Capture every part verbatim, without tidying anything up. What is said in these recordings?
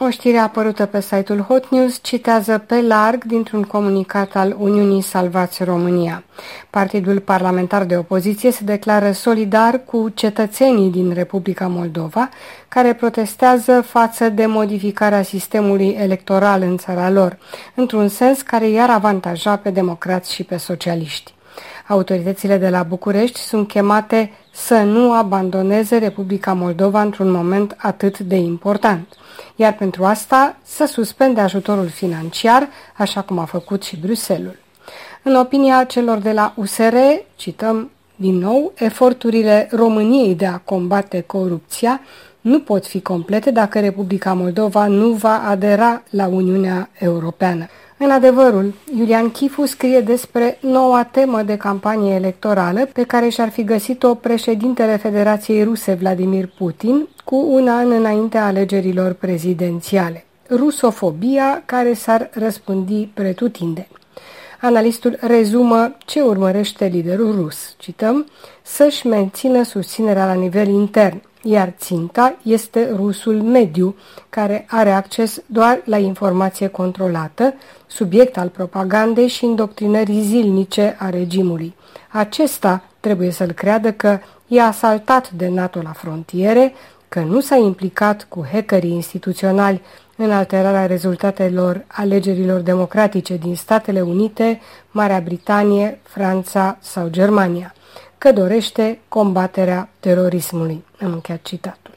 O știre apărută pe site-ul Hot News citează pe larg dintr-un comunicat al Uniunii Salvați România. Partidul parlamentar de opoziție se declară solidar cu cetățenii din Republica Moldova care protestează față de modificarea sistemului electoral în țara lor, într-un sens care i-ar avantaja pe democrați și pe socialiști. Autoritățile de la București sunt chemate să nu abandoneze Republica Moldova într-un moment atât de important, iar pentru asta să suspende ajutorul financiar, așa cum a făcut și Bruxelles-ul. În opinia celor de la U S R, cităm din nou, eforturile României de a combate corupția nu pot fi complete dacă Republica Moldova nu va adera la Uniunea Europeană. În adevărul, Iulian Chifu scrie despre noua temă de campanie electorală pe care și-ar fi găsit-o președintele Federației Ruse Vladimir Putin cu un an înaintea alegerilor prezidențiale. Rusofobia care s-ar răspândi pretutindeni. Analistul rezumă ce urmărește liderul rus. Cităm, să-și mențină susținerea la nivel intern, iar ținta este rusul mediu, care are acces doar la informație controlată, subiect al propagandei și indoctrinării zilnice a regimului. Acesta trebuie să-l creadă că e asaltat de NATO la frontiere, că nu s-a implicat cu hackerii instituționali în alterarea rezultatelor alegerilor democratice din Statele Unite, Marea Britanie, Franța sau Germania, că dorește combaterea terorismului. Am încheiat citatul.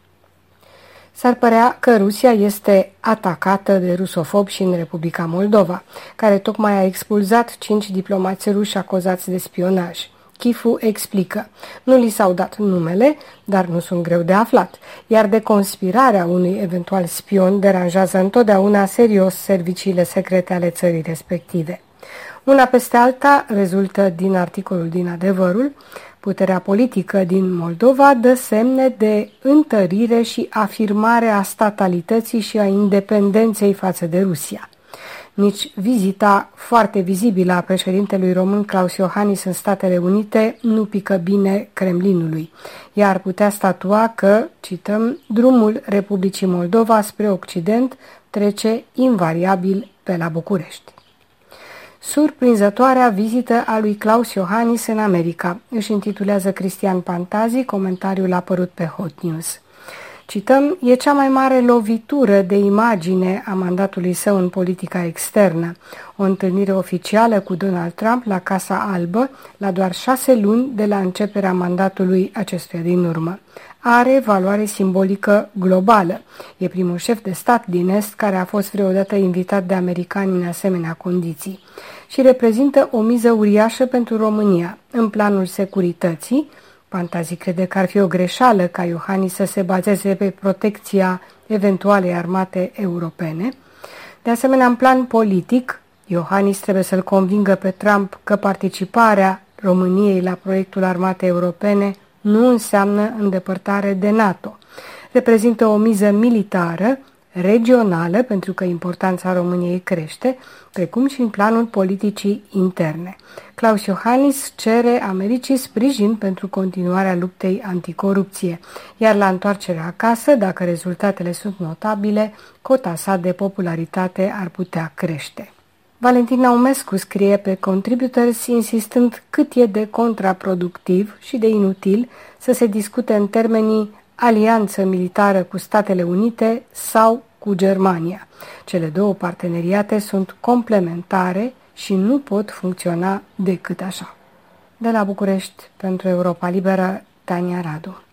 S-ar părea că Rusia este atacată de rusofobi și în Republica Moldova, care tocmai a expulzat cinci diplomați ruși acuzați de spionaj. Chifu explică, nu li s-au dat numele, dar nu sunt greu de aflat, iar de conspirarea unui eventual spion deranjează întotdeauna serios serviciile secrete ale țării respective. Una peste alta rezultă din articolul din Adevărul, puterea politică din Moldova dă semne de întărire și afirmare a statalității și a independenței față de Rusia. Nici vizita foarte vizibilă a președintelui român Klaus Iohannis în Statele Unite nu pică bine Kremlinului. Ea ar putea statua că, cităm, drumul Republicii Moldova spre Occident trece invariabil pe la București. Surprinzătoarea vizită a lui Klaus Iohannis în America, își intitulează Cristian Pantazi, comentariul apărut pe Hot News. Cităm, e cea mai mare lovitură de imagine a mandatului său în politica externă. O întâlnire oficială cu Donald Trump la Casa Albă, la doar șase luni de la începerea mandatului acestuia din urmă. Are valoare simbolică globală. E primul șef de stat din Est care a fost vreodată invitat de americani în asemenea condiții. Și reprezintă o miză uriașă pentru România. În planul securității, Pantazi crede că ar fi o greșeală ca Iohannis să se bazeze pe protecția eventualei armate europene. De asemenea, în plan politic, Iohannis trebuie să-l convingă pe Trump că participarea României la proiectul armatei europene nu înseamnă îndepărtare de NATO. Reprezintă o miză militară, regională, pentru că importanța României crește, precum și în planul politicii interne. Klaus Iohannis cere Americii sprijin pentru continuarea luptei anticorupție, iar la întoarcerea acasă, dacă rezultatele sunt notabile, cota sa de popularitate ar putea crește. Valentin Naumescu scrie pe Contributors, insistând cât e de contraproductiv și de inutil să se discute în termenii alianță militară cu Statele Unite sau cu Germania. Cele două parteneriate sunt complementare și nu pot funcționa decât așa. De la București, pentru Europa Liberă, Tania Radu.